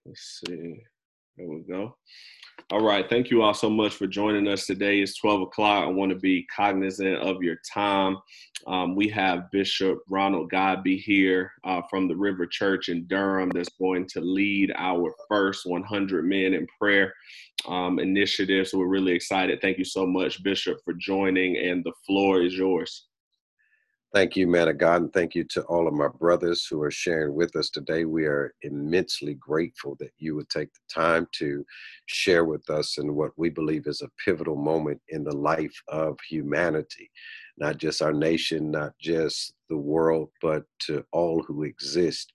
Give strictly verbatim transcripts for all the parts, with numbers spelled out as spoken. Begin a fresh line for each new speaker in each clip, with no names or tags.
Let's see. There we go. All right. Thank you all so much for joining us today. It's twelve o'clock. I want to be cognizant of your time. Um, we have Bishop Ronald Godby here uh, from the River Church in Durham that's going to lead our first one hundred Men in Prayer um, initiative. So we're really excited. Thank you so much, Bishop, for joining, and the floor is yours.
Thank you, man of God, and thank you to all of my brothers who are sharing with us today. We are immensely grateful that you would take the time to share with us in what we believe is a pivotal moment in the life of humanity, not just our nation, not just the world, but to all who exist.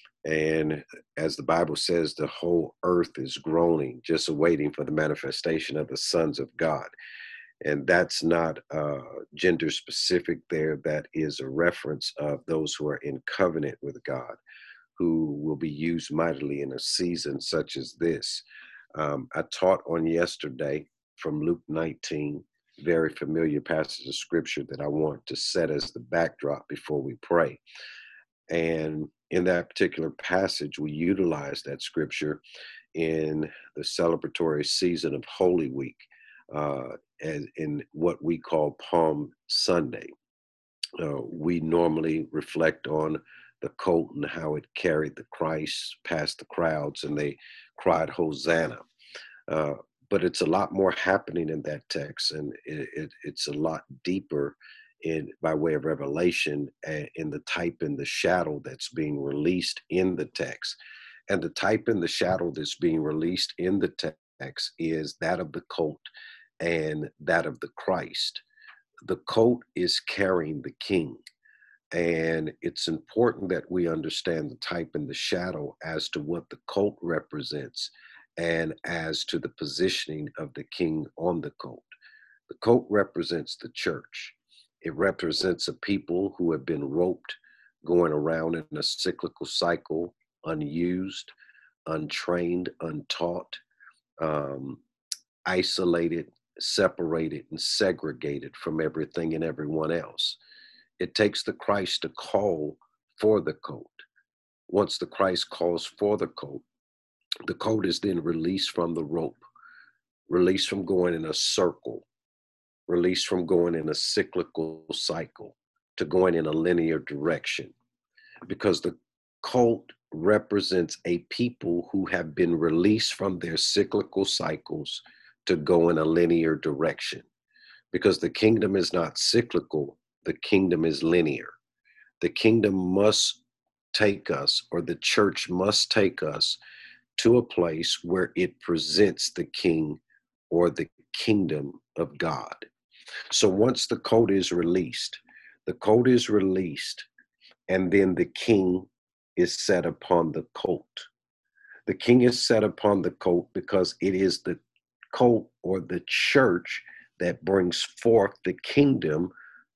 And as the Bible says, the whole earth is groaning, just awaiting for the manifestation of the sons of God. And that's not uh, gender specific there. That is a reference of those who are in covenant with God, who will be used mightily in a season such as this. Um, I taught on yesterday from Luke nineteen, very familiar passage of scripture that I want to set as the backdrop before we pray. And in that particular passage, we utilize that scripture in the celebratory season of Holy Week. Uh, as in what we call Palm Sunday. Uh, we normally reflect on the colt and how it carried the Christ past the crowds and they cried, Hosanna. Uh, but it's a lot more happening in that text, and it, it, it's a lot deeper in by way of revelation uh, in the type and the shadow that's being released in the text. And the type and the shadow that's being released in the text is that of the colt and that of the Christ. The colt is carrying the king. And it's important that we understand the type and the shadow as to what the colt represents and as to the positioning of the king on the colt. The colt represents the church. It represents a people who have been roped, going around in a cyclical cycle, unused, untrained, untaught, um, isolated, separated, and segregated from everything and everyone else. It takes the Christ to call for the colt. Once the Christ calls for the colt, the colt is then released from the rope, released from going in a circle, released from going in a cyclical cycle to going in a linear direction. Because the colt represents a people who have been released from their cyclical cycles to go in a linear direction, because the kingdom is not cyclical, the kingdom is linear. The kingdom must take us, or the church must take us to a place where it presents the king or the kingdom of God. So once the colt is released, the colt is released, and then the king is set upon the colt. The king is set upon the colt because it is the colt or the church that brings forth the kingdom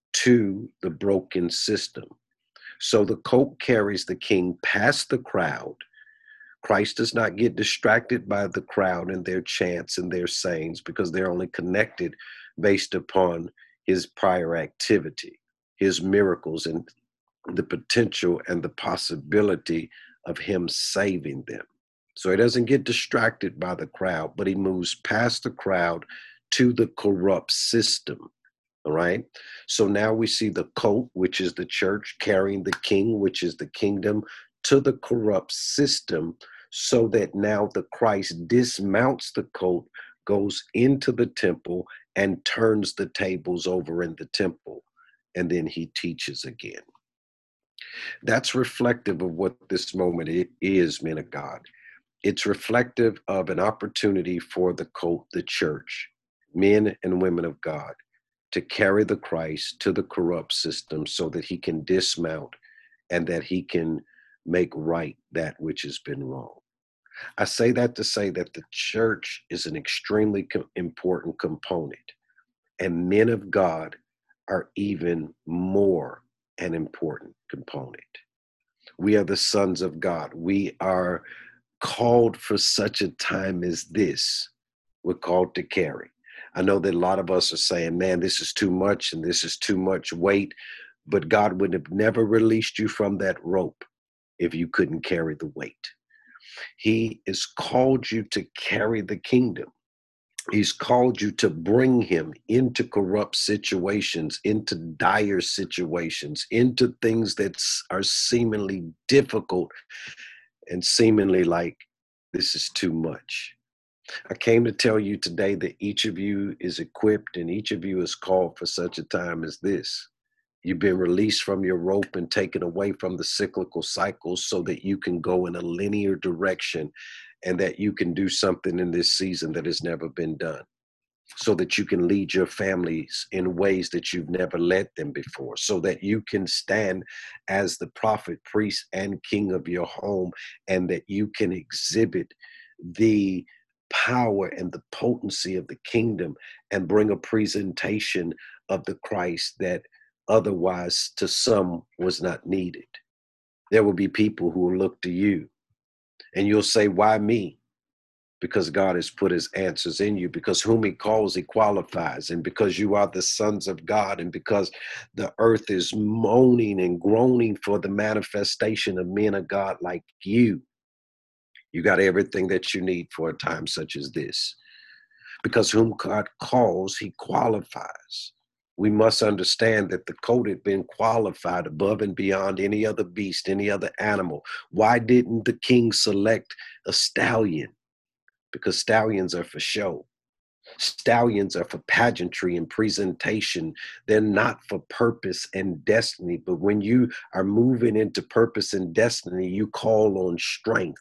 to the broken system. So the colt carries the king past the crowd. Christ does not get distracted by the crowd and their chants and their sayings, because they're only connected based upon his prior activity, his miracles, and the potential and the possibility of him saving them. So he doesn't get distracted by the crowd, but he moves past the crowd to the corrupt system. All right. So now we see the colt, which is the church, carrying the king, which is the kingdom, to the corrupt system, so that now the Christ dismounts the colt, goes into the temple, and turns the tables over in the temple. And then he teaches again. That's reflective of what this moment is, men of God. It's reflective of an opportunity for the colt, the church, men and women of God, to carry the Christ to the corrupt system so that he can dismount and that he can make right that which has been wrong. I say that to say that the church is an extremely co- important component, and men of God are even more an important component. We are the sons of God. We are called for such a time as this. We're called to carry. I know that a lot of us are saying, man, this is too much and this is too much weight, but God would have never released you from that rope if you couldn't carry the weight. He has called you to carry the kingdom. He's called you to bring him into corrupt situations, into dire situations, into things that are seemingly difficult and seemingly like this is too much. I came to tell you today that each of you is equipped and each of you is called for such a time as this. You've been released from your rope and taken away from the cyclical cycles so that you can go in a linear direction and that you can do something in this season that has never been done, so that you can lead your families in ways that you've never led them before, so that you can stand as the prophet, priest, and king of your home, and that you can exhibit the power and the potency of the kingdom and bring a presentation of the Christ that otherwise to some was not needed. There will be people who will look to you and you'll say, why me? Because God has put his answers in you, because whom he calls, he qualifies. And because you are the sons of God, and because the earth is moaning and groaning for the manifestation of men of God like you, you got everything that you need for a time such as this. Because whom God calls, he qualifies. We must understand that the colt had been qualified above and beyond any other beast, any other animal. Why didn't the king select a stallion? Because stallions are for show. Stallions are for pageantry and presentation. They're not for purpose and destiny. But when you are moving into purpose and destiny, you call on strength.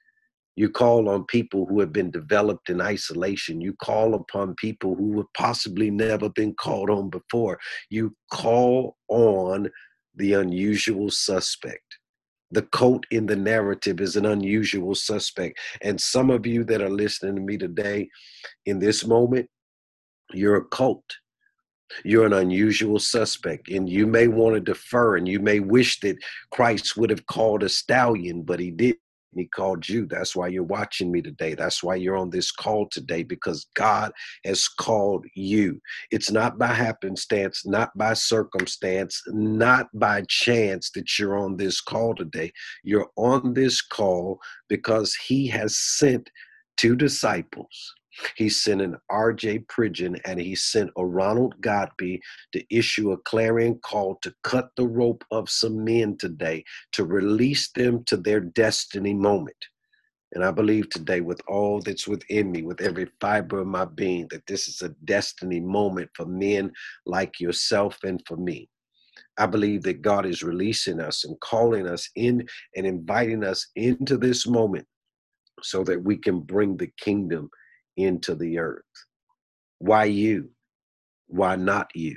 You call on people who have been developed in isolation. You call upon people who have possibly never been called on before. You call on the unusual suspect. The colt in the narrative is an unusual suspect. And some of you that are listening to me today, in this moment, you're a colt. You're an unusual suspect. And you may want to defer, and you may wish that Christ would have called a stallion, but he didn't. He called you. That's why you're watching me today. That's why you're on this call today, because God has called you. It's not by happenstance, not by circumstance, not by chance that you're on this call today. You're on this call because he has sent two disciples. He sent an R J Pridgeon and he sent a Ronald Godby to issue a clarion call to cut the rope of some men today, to release them to their destiny moment. And I believe today, with all that's within me, with every fiber of my being, that this is a destiny moment for men like yourself and for me. I believe that God is releasing us and calling us in and inviting us into this moment so that we can bring the kingdom into the earth. Why you? Why not you?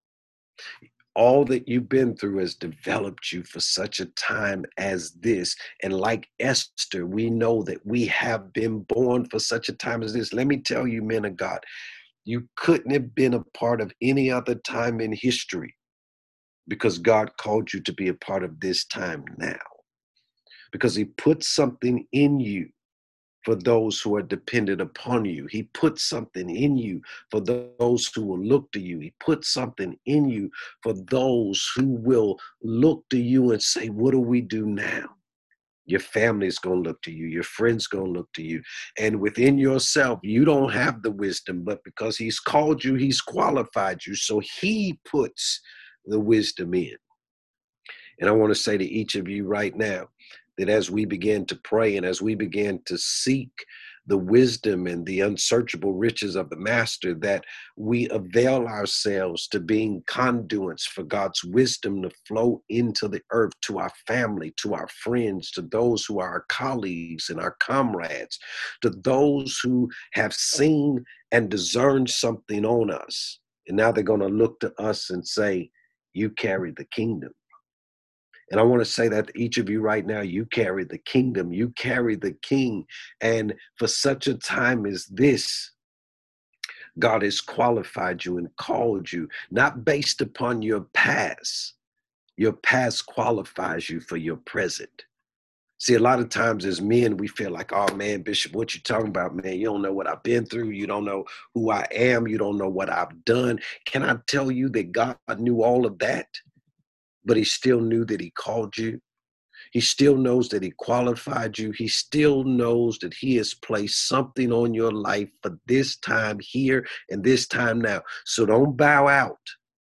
All that you've been through has developed you for such a time as this. And like Esther, we know that we have been born for such a time as this. Let me tell you, men of God, you couldn't have been a part of any other time in history, because God called you to be a part of this time now, because he put something in you for those who are dependent upon you. He put something in you for those who will look to you. He put something in you for those who will look to you and say, what do we do now? Your family's going to look to you. Your friends going to look to you. And within yourself, you don't have the wisdom, but because he's called you, he's qualified you. So he puts the wisdom in. And I want to say to each of you right now, that as we begin to pray and as we begin to seek the wisdom and the unsearchable riches of the master, that we avail ourselves to being conduits for God's wisdom to flow into the earth, to our family, to our friends, to those who are our colleagues and our comrades, to those who have seen and discerned something on us. And now they're going to look to us and say, you carry the kingdom. And I want to say that to each of you right now, you carry the kingdom, you carry the king. And for such a time as this, God has qualified you and called you, not based upon your past. Your past qualifies you for your present. See, a lot of times as men, we feel like, oh man, Bishop, what you talking about, man? You don't know what I've been through. You don't know who I am. You don't know what I've done. Can I tell you that God knew all of that? But he still knew that he called you. He still knows that he qualified you. He still knows that he has placed something on your life for this time here and this time now. So don't bow out.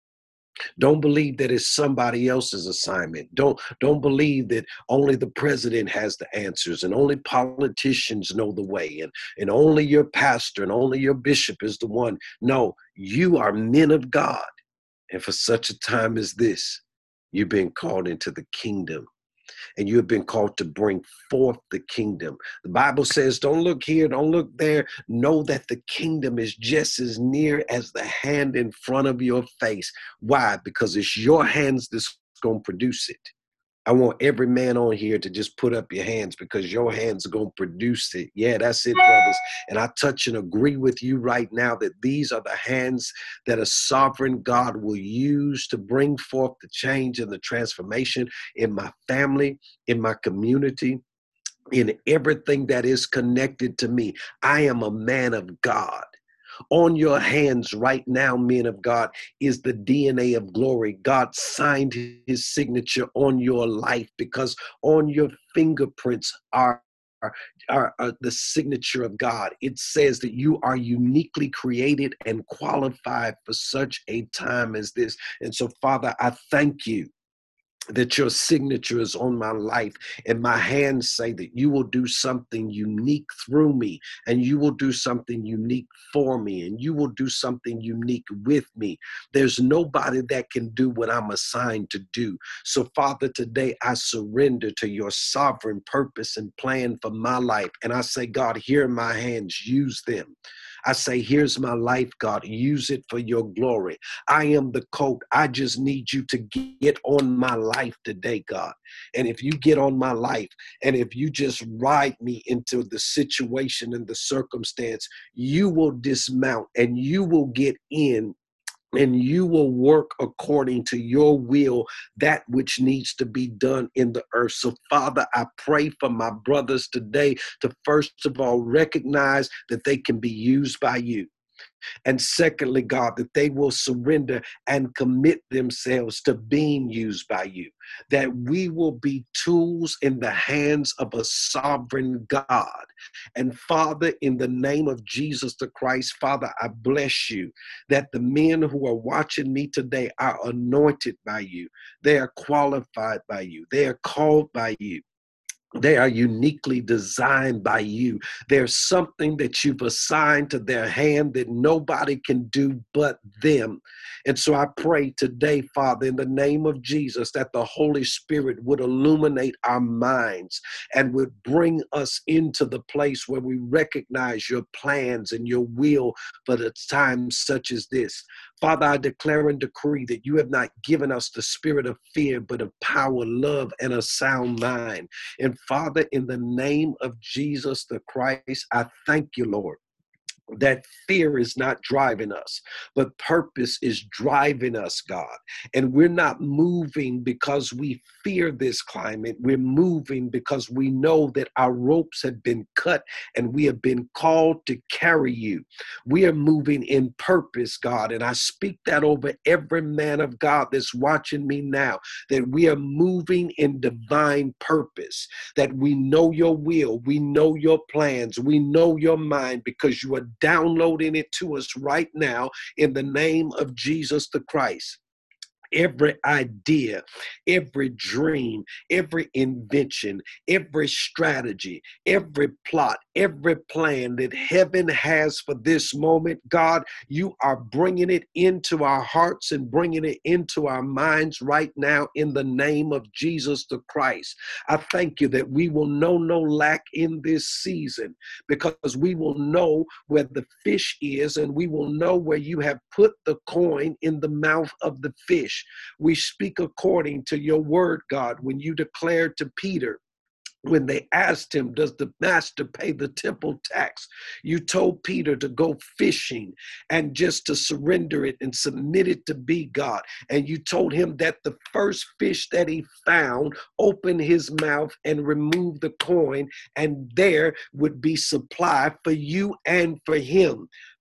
Don't believe that it's somebody else's assignment. Don't, don't believe that only the president has the answers and only politicians know the way and, and only your pastor and only your bishop is the one. No, you are men of God. And for such a time as this, you've been called into the kingdom. And you have been called to bring forth the kingdom. The Bible says, don't look here, don't look there. Know that the kingdom is just as near as the hand in front of your face. Why? Because it's your hands that's going to produce it. I want every man on here to just put up your hands because your hands are going to produce it. Yeah, that's it, brothers. And I touch and agree with you right now that these are the hands that a sovereign God will use to bring forth the change and the transformation in my family, in my community, in everything that is connected to me. I am a man of God. On your hands right now, men of God, is the D N A of glory. God signed his signature on your life because on your fingerprints are, are, are, are the signature of God. It says that you are uniquely created and qualified for such a time as this. And so, Father, I thank you that your signature is on my life, and my hands say that you will do something unique through me, and you will do something unique for me, and you will do something unique with me. There's nobody that can do what I'm assigned to do. So, Father, today I surrender to your sovereign purpose and plan for my life. And I say, God, here are my hands, use them. I say, here's my life, God, use it for your glory. I am the coat. I just need you to get on my life today, God. And if you get on my life and if you just ride me into the situation and the circumstance, you will dismount and you will get in and you will work according to your will, that which needs to be done in the earth. So, Father, I pray for my brothers today to first of all recognize that they can be used by you. And secondly, God, that they will surrender and commit themselves to being used by you, that we will be tools in the hands of a sovereign God. And Father, in the name of Jesus the Christ, Father, I bless you that the men who are watching me today are anointed by you. They are qualified by you. They are called by you. They are uniquely designed by you. There's something that you've assigned to their hand that nobody can do but them. And so I pray today, Father, in the name of Jesus, that the Holy Spirit would illuminate our minds and would bring us into the place where we recognize your plans and your will for the times such as this. Father, I declare and decree that you have not given us the spirit of fear, but of power, love, and a sound mind. And Father, in the name of Jesus the Christ, I thank you, Lord, that fear is not driving us, but purpose is driving us, God. And we're not moving because we fear this climate. We're moving because we know that our ropes have been cut and we have been called to carry you. We are moving in purpose, God. And I speak that over every man of God that's watching me now, that we are moving in divine purpose, that we know your will, we know your plans, we know your mind because you are downloading it to us right now in the name of Jesus the Christ. Every idea, every dream, every invention, every strategy, every plot, every plan that heaven has for this moment, God, you are bringing it into our hearts and bringing it into our minds right now in the name of Jesus the Christ. I thank you that we will know no lack in this season because we will know where the fish is and we will know where you have put the coin in the mouth of the fish. We speak according to your word, God, when you declared to Peter, when they asked him, does the master pay the temple tax? You told Peter to go fishing and just to surrender it and submit it to be God. And you told him that the first fish that he found, open his mouth and remove the coin, and there would be supply for you and for him.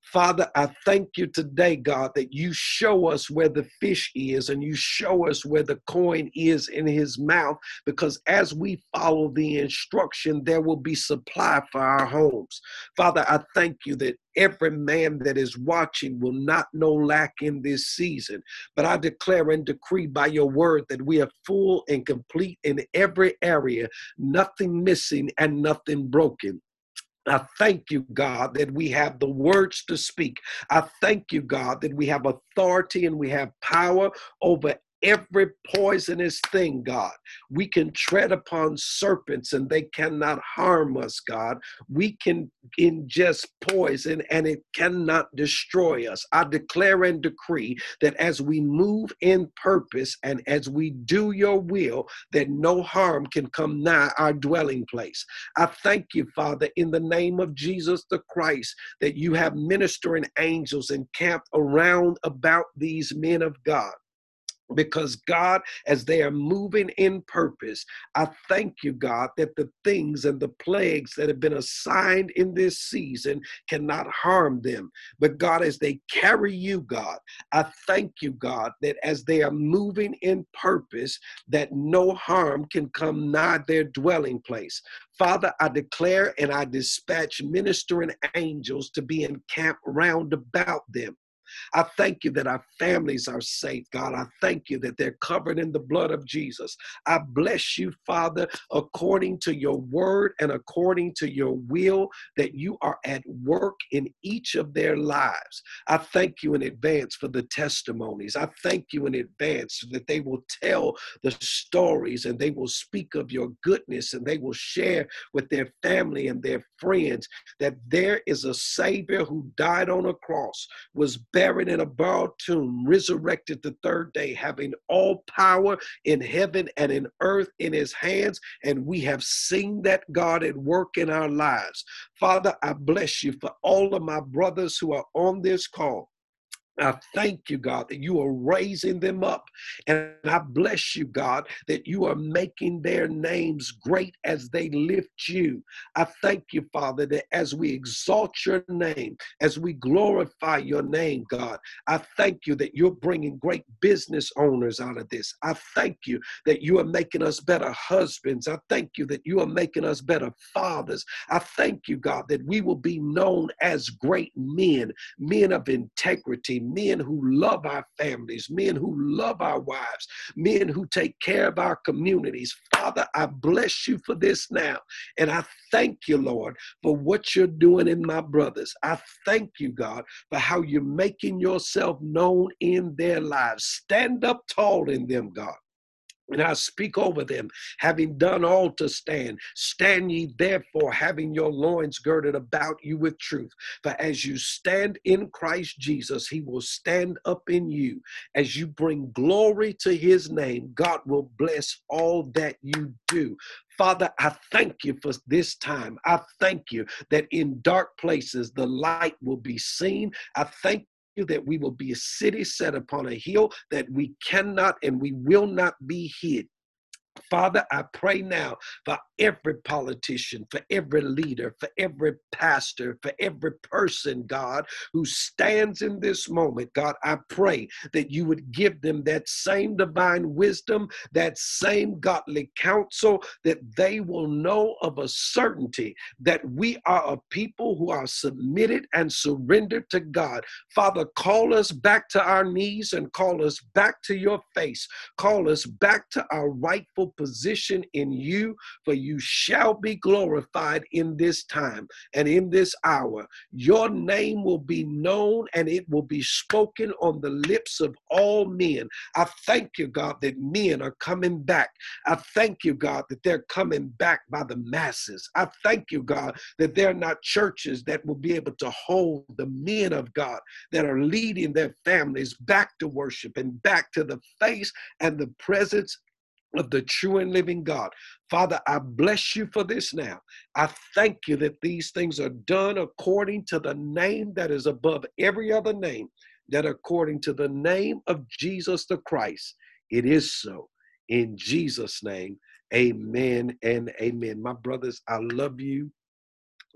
Father, I thank you today, God, that you show us where the fish is and you show us where the coin is in his mouth, because as we follow the instruction, there will be supply for our homes. Father, I thank you that every man that is watching will not know lack in this season. But I declare and decree by your word that we are full and complete in every area, nothing missing and nothing broken. I thank you, God, that we have the words to speak. I thank you, God, that we have authority and we have power over every poisonous thing, God. We can tread upon serpents and they cannot harm us, God. We can ingest poison and it cannot destroy us. I declare and decree that as we move in purpose and as we do your will, that no harm can come nigh our dwelling place. I thank you, Father, in the name of Jesus the Christ, that you have ministering angels encamped around about these men of God. Because God, as they are moving in purpose, I thank you, God, that the things and the plagues that have been assigned in this season cannot harm them. But God, as they carry you, God, I thank you, God, that as they are moving in purpose, that no harm can come nigh their dwelling place. Father, I declare and I dispatch ministering angels to be encamped round about them. I thank you that our families are safe, God. I thank you that they're covered in the blood of Jesus. I bless you, Father, according to your word and according to your will, that you are at work in each of their lives. I thank you in advance for the testimonies. I thank you in advance that they will tell the stories and they will speak of your goodness and they will share with their family and their friends that there is a Savior who died on a cross, was buried in a borrowed tomb, resurrected the third day, having all power in heaven and in earth in his hands. And we have seen that God at work in our lives. Father, I bless you for all of my brothers who are on this call. I thank you, God, that you are raising them up. And I bless you, God, that you are making their names great as they lift you. I thank you, Father, that as we exalt your name, as we glorify your name, God, I thank you that you're bringing great business owners out of this. I thank you that you are making us better husbands. I thank you that you are making us better fathers. I thank you, God, that we will be known as great men, men of integrity, men who love our families, men who love our wives, men who take care of our communities. Father, I bless you for this now. And I thank you, Lord, for what you're doing in my brothers. I thank you, God, for how you're making yourself known in their lives. Stand up tall in them, God. And I speak over them, having done all to stand. Stand ye therefore, having your loins girded about you with truth. For as you stand in Christ Jesus, he will stand up in you. As you bring glory to his name, God will bless all that you do. Father, I thank you for this time. I thank you that in dark places, the light will be seen. I thank you that we will be a city set upon a hill, that we cannot and we will not be hid. Father, I pray now for every politician, for every leader, for every pastor, for every person, God, who stands in this moment. God, I pray that you would give them that same divine wisdom, that same godly counsel, that they will know of a certainty that we are a people who are submitted and surrendered to God. Father, call us back to our knees and call us back to your face. Call us back to our rightful position in you, for you shall be glorified in this time and in this hour. Your name will be known and it will be spoken on the lips of all men. I thank you, God, that men are coming back. I thank you, God, that they're coming back by the masses. I thank you, God, that they're not churches that will be able to hold the men of God that are leading their families back to worship and back to the face and the presence of the true and living God. Father, I bless you for this now. I thank you that these things are done according to the name that is above every other name, that according to the name of Jesus the Christ, it is so. In Jesus' name, amen and amen. My brothers, I love you.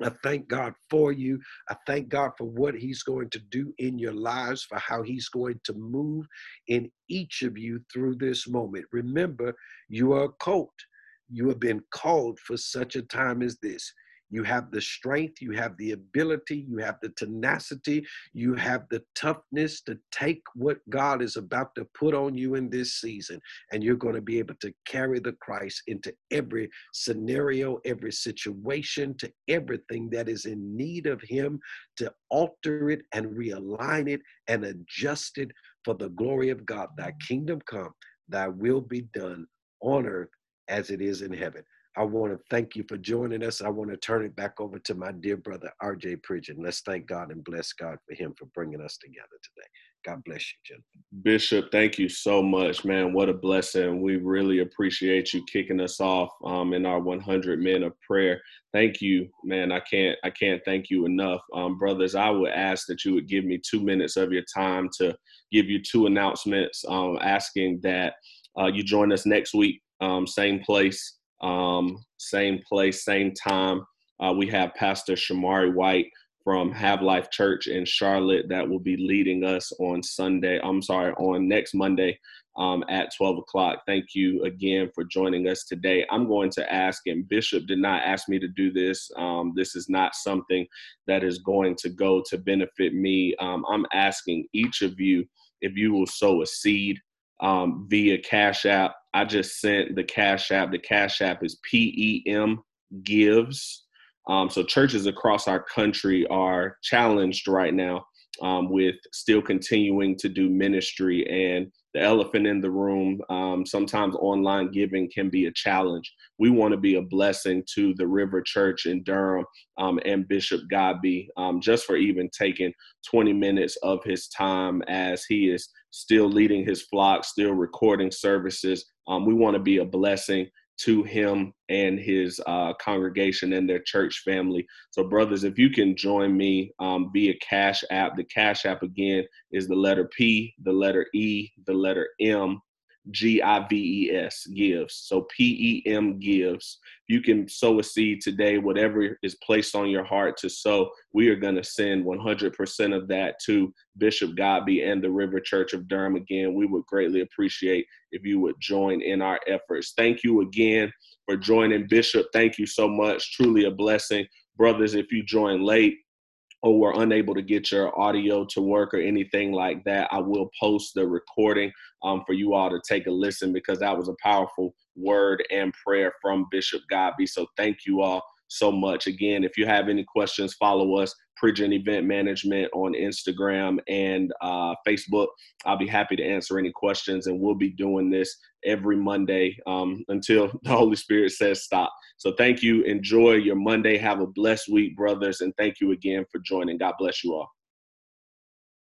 I thank God for you. I thank God for what he's going to do in your lives, for how he's going to move in each of you through this moment. Remember, you are a colt. You have been called for such a time as this. You have the strength, you have the ability, you have the tenacity, you have the toughness to take what God is about to put on you in this season. And you're going to be able to carry the Christ into every scenario, every situation, to everything that is in need of him, to alter it and realign it and adjust it for the glory of God. Thy kingdom come, thy will be done on earth as it is in heaven. I want to thank you for joining us. I want to turn it back over to my dear brother, R J Pridgeon. Let's thank God and bless God for him for bringing us together today. God bless you, gentlemen.
Bishop, thank you so much, man. What a blessing. We really appreciate you kicking us off um, in our one hundred Men of Prayer. Thank you, man. I can't I can't thank you enough. Um, brothers, I would ask that you would give me two minutes of your time to give you two announcements, um, asking that uh, you join us next week, um, same place. Um, same place, same time. Uh, we have Pastor Shamari White from Have Life Church in Charlotte that will be leading us on Sunday. I'm sorry, on next Monday um, at twelve o'clock. Thank you again for joining us today. I'm going to ask, and Bishop did not ask me to do this. Um, this is not something that is going to go to benefit me. Um, I'm asking each of you if you will sow a seed Um, via Cash App. I just sent the Cash App. The Cash App is P E M Gives. Um, so churches across our country are challenged right now um, with still continuing to do ministry. And the elephant in the room, um, sometimes online giving can be a challenge. We want to be a blessing to the River Church in Durham um, and Bishop Godby, um, just for even taking twenty minutes of his time as he is still leading his flock, still recording services. Um, we want to be a blessing to him and his uh, congregation and their church family. So brothers, if you can join me um, via Cash App, the Cash App again is the letter P, the letter E, the letter M, G I V E S, gives. So P E M gives. You can sow a seed today, whatever is placed on your heart to sow. We are going to send one hundred percent of that to Bishop Godby and the River Church of Durham. Again, we would greatly appreciate if you would join in our efforts. Thank you again for joining. Bishop, thank you so much. Truly a blessing. Brothers, if you join late or were unable to get your audio to work or anything like that, I will post the recording um, for you all to take a listen, because that was a powerful word and prayer from Bishop Godby. So thank you all so much. Again, if you have any questions, follow us, Pridgeon Event Management, on Instagram and uh, Facebook. I'll be happy to answer any questions, and we'll be doing this every Monday um, until the Holy Spirit says stop. So thank you. Enjoy your Monday. Have a blessed week, brothers, and thank you again for joining. God bless you all.